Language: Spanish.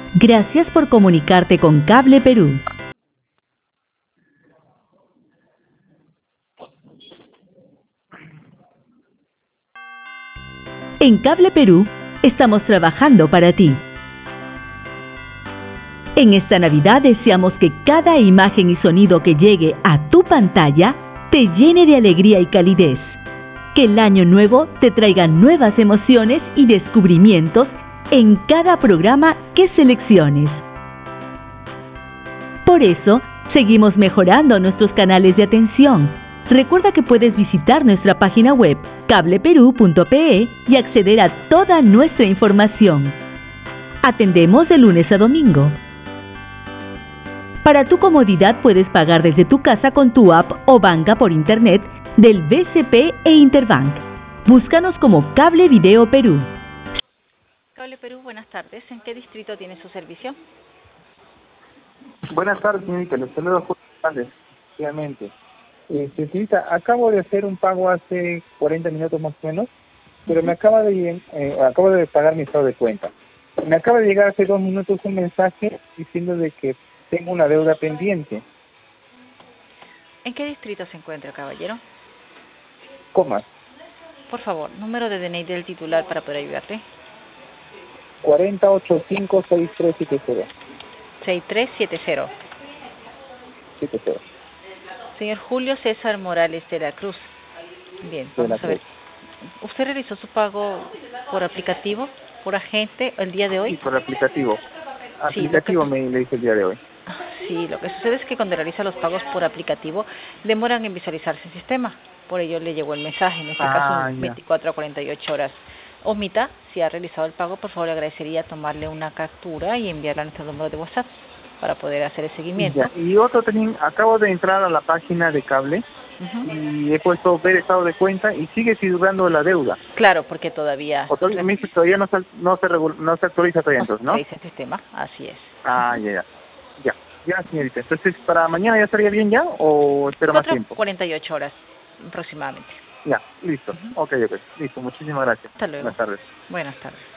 Gracias por comunicarte con Cable Perú. En Cable Perú estamos trabajando para ti. En esta Navidad deseamos que cada imagen y sonido que llegue a tu pantalla te llene de alegría y calidez. Que el año nuevo te traiga nuevas emociones y descubrimientos en cada programa que selecciones. Por eso, seguimos mejorando nuestros canales de atención. Recuerda que puedes visitar nuestra página web cableperú.pe y acceder a toda nuestra información. Atendemos de lunes a domingo. Para tu comodidad puedes pagar desde tu casa con tu app o banca por internet del BCP e Interbank. Búscanos como Cable Video Perú. Cable Perú, buenas tardes. ¿En qué distrito tiene su servicio? Buenas tardes, señorita. Les saludo Julio Hernández, efectivamente. Señorita, acabo de hacer un pago hace 40 minutos más o menos, pero me acabo de pagar mi estado de cuenta. Me acaba de llegar hace 2 minutos un mensaje diciendo de que tengo una deuda pendiente. ¿En qué distrito se encuentra, caballero? Comas. Por favor, número de DNI del titular para poder ayudarte. 40856370. 6370. 70. Señor Julio César Morales de la Cruz. Bien, vamos a ver. ¿Usted realizó su pago por aplicativo, por agente, el día de hoy? Sí, por aplicativo. Sí, Me le hice el día de hoy. Sí, lo que sucede es que cuando realiza los pagos por aplicativo, demoran en visualizarse el sistema. Por ello le llegó el mensaje, en este caso 24 a 48 horas. Omita, si ha realizado el pago, por favor le agradecería tomarle una captura y enviarla a nuestro número de WhatsApp para poder hacer el seguimiento. Ya. Y otro también, acabo de entrar a la página de Cable y he puesto ver estado de cuenta y sigue figurando la deuda. Claro, porque todavía... Todavía no se actualiza todavía, entonces, ¿no? No se actualiza el sistema, así es. Ya, señorita. Entonces, ¿para mañana ya estaría bien ya o espero más tiempo? 48 horas aproximadamente. Ya, listo. Ok. Listo, muchísimas gracias. Hasta luego. Buenas tardes. Buenas tardes.